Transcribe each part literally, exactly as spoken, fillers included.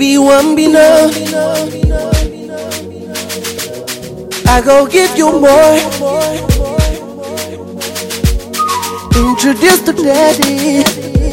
Baby, you want me now? I go give you more. Introduce the daddy.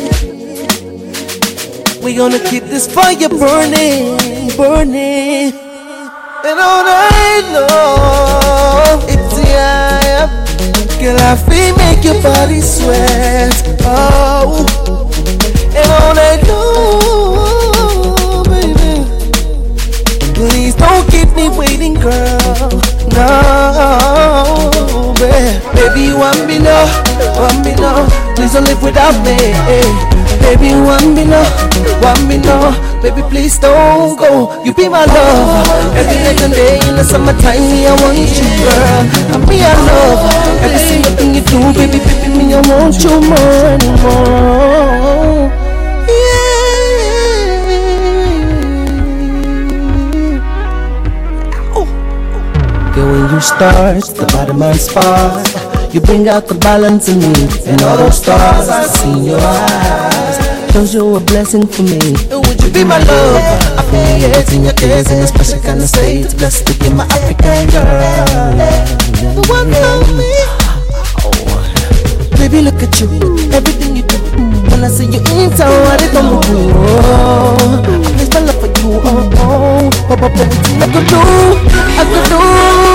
We gonna keep this fire burning, burning. And all night long, it's the eye. Girl, I feel make your body sweat. Oh, and all night long, baby. Please don't keep me waiting, girl. No, baby. Baby, you want me now? Want me now? Please don't live without me. Baby, you want me now? Want me now? Baby, please don't go. You be my love. Every night and day in the summertime, me I want you, girl. And me I love every single thing you do, baby, baby, me I want you more and more. Yeah. Oh. Girl, when you start, the bottom man spark. You bring out the balance in me, and all those stars I see in your eyes. Cause you're a blessing for me. Would you be my love? I feel it in your ears in a special kind of state. Blessed to be my African girl. The one for me. Baby, look at you, everything you do. When I see you in town, I did come with you. I place my love for you. Oh, oh, oh, oh, everything I could do, I could do.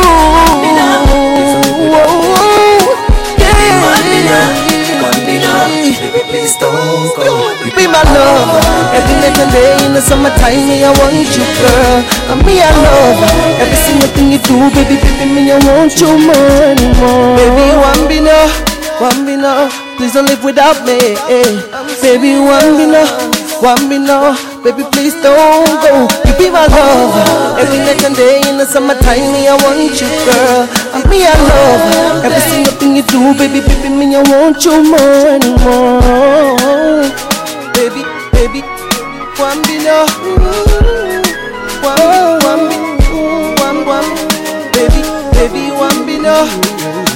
Please don't go. You be my love. Every night and day in the summertime, me I want you, girl. And me I love every single thing you do, baby, baby, me I want you more and more. Baby, you want me now, want me now. Please don't live without me. Eh. Baby, you want me now, want me now. Baby, please don't go. You be my love. Every night and day in the summertime, me I want you, girl. And me I love every single thing you do, baby, baby, me I want you more and more. Baby, baby, want me now, want me, want me, want, want. Baby, baby, want me now.